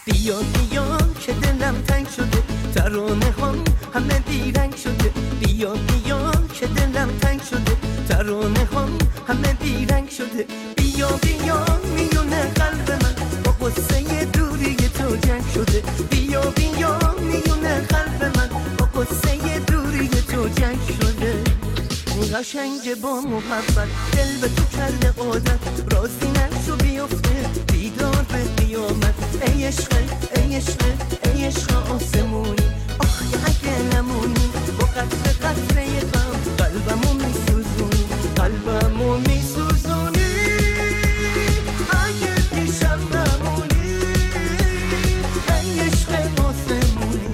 بیا بیا که دلم تنگ شده، ترانه هم همه بیرنگ شده. بیا بیا که دلم تنگ شده، ترانه هم همه بیرنگ شده. بیا بیا میونه قلب من با قصه دوری تو جنگ شده. بیا بیا میونه قلب من با قصه دوری تو جنگ شده. قشنگ با محبت دل به تو کرده عادت، رازی نشو بیفته بیدار به قیامت. ای عشق ای عشق ای عشق آسمونی، آخ اگه نمونی با قطره قطره غم قلبمو میسوزونی، قلبمو میسوزونی. اگه پیشم نمونی ای عشق آسمونی.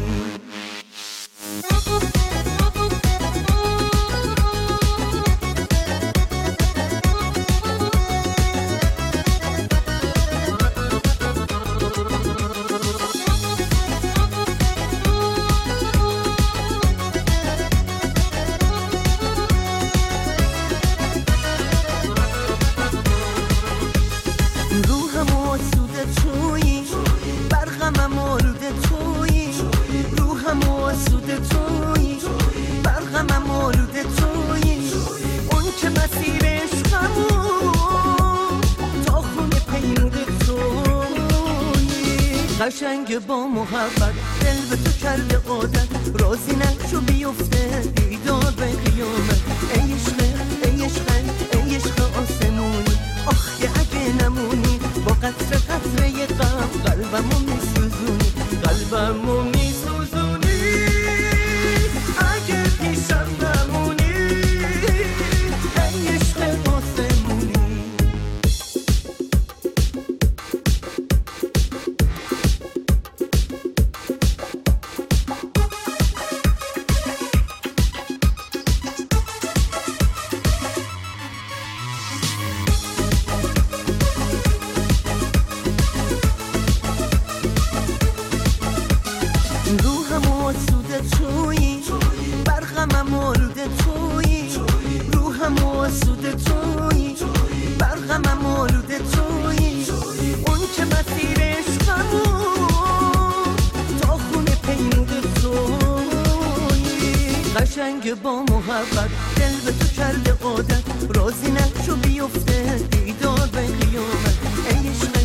قشنگ با محبت دل به تو کرده عادت، رازی نشو بیفته بیدار به قیامت. ای عشق ای عشق ای عشق آسمونی، آخ اگه نمونی با قطره قطره غم قلبمو میسوزونی، قلبمو میسوزونی. اگه پیشم نمونی ای عشق آسمونی. روحم آسوده تویی، برغمم آلوده تویی. روحم آسوده تویی، برغمم آلوده تویی. اون که مسیر عشقمو تا خونه پیموده تویی. قشنگ با محبت دل به تو کرده عادت، رازی نشو بیفته دیدار به قیامت. ای عشق